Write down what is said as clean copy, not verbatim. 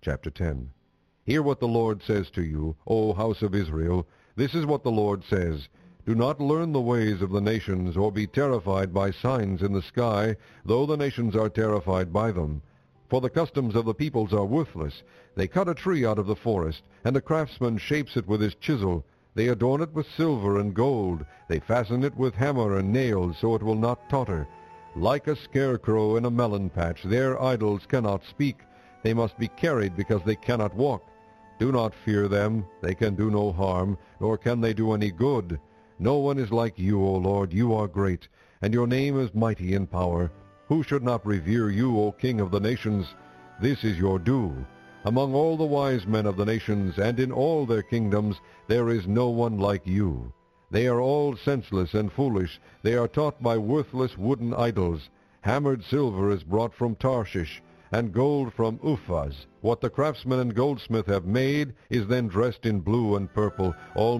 Chapter 10. Hear what the Lord says to you, O house of Israel. This is what the Lord says. Do not learn the ways of the nations, or be terrified by signs in the sky, though the nations are terrified by them. For the customs of the peoples are worthless. They cut a tree out of the forest, and a craftsman shapes it with his chisel. They adorn it with silver and gold. They fasten it with hammer and nails, so it will not totter. Like a scarecrow in a melon patch, their idols cannot speak. They must be carried because they cannot walk. Do not fear them. They can do no harm, nor can they do any good. No one is like you, O Lord. You are great, and your name is mighty in power. Who should not revere you, O King of the nations? This is your due. Among all the wise men of the nations, and in all their kingdoms, there is no one like you. They are all senseless and foolish. They are taught by worthless wooden idols. Hammered silver is brought from Tarshish, and gold from Uphaz. What the craftsman and goldsmith have made is then dressed in blue and purple. All